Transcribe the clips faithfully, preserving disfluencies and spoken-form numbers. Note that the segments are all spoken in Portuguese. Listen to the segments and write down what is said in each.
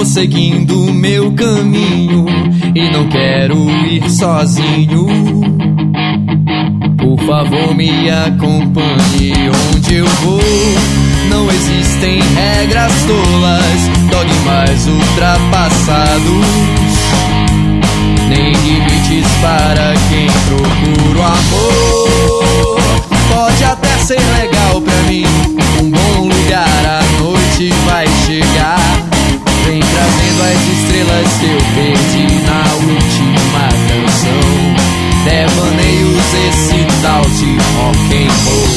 vou seguindo o meu caminho e não quero ir sozinho. Por favor, me acompanhe onde eu vou. Não existem regras tolas, dogmas ultrapassados, nem limites para quem procura o amor. Pode até ser legal pra mim, um bom lugar, a noite vai chegar. Vem trazendo as estrelas que eu perdi na última canção. Devaneios, esse tal de rock and roll.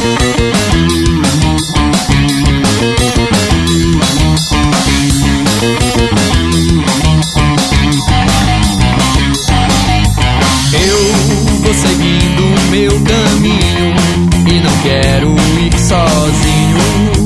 Eu vou seguindo o meu caminho e não quero ir sozinho.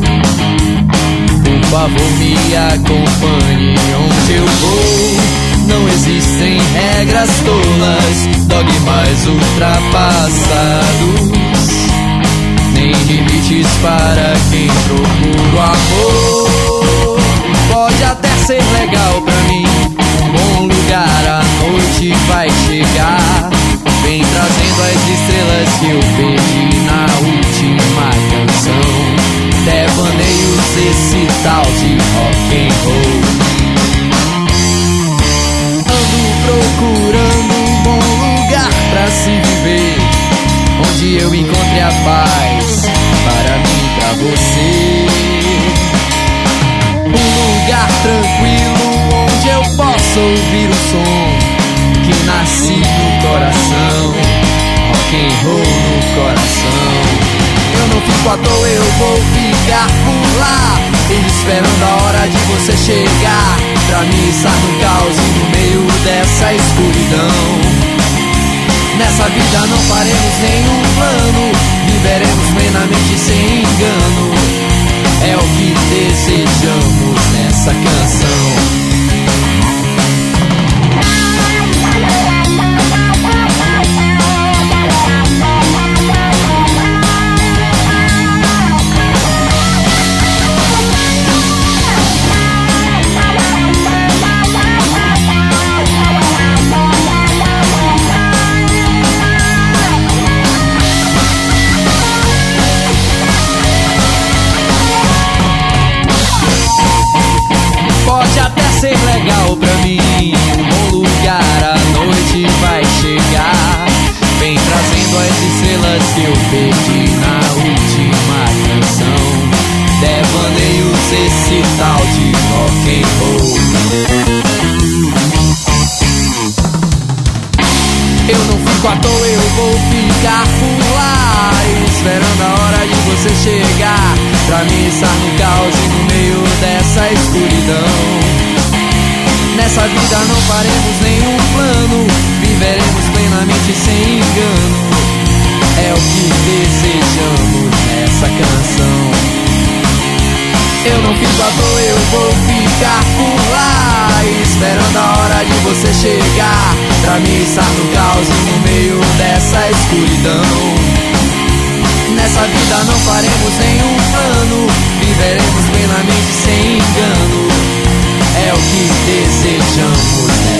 Por favor, me acompanhe onde eu vou. Não existem regras tolas, dogmas ultrapassados, nem limites para quem procura o amor. Pode até ser legal pra mim, um bom lugar, a noite vai chegar. Vem trazendo as estrelas que eu perdi na última canção. Devaneios, esse tal de rock and roll. Ando procurando um bom lugar pra se viver, onde eu encontre a paz para mim e pra você. Um lugar tranquilo onde eu possa ouvir o som que nasce no coração. Rock and roll no coração. Eu não fico à toa, eu vou ficar por lá, esperando a hora de você chegar, pra mim estar no caos e no meio dessa escuridão. Nessa vida não faremos nenhum plano, viveremos plenamente sem engano. É o que desejamos nessa canção. Ser legal pra mim, um bom lugar, a noite vai chegar. Vem trazendo as estrelas que eu perdi na última canção. Devaneios, esse tal de rock and roll. Eu não fico à toa, eu vou ficar por lá, esperando a hora de você chegar, pra mim estar no caos e no meio dessa escuridão. Nessa vida não faremos nenhum plano, viveremos plenamente sem engano. É o que desejamos nessa canção. Eu não fico à toa, eu vou ficar por lá, esperando a hora de você chegar, pra mim estar no caos e no meio dessa escuridão. Nessa vida não faremos nenhum plano, viveremos plenamente sem engano. É o que desejamos, né?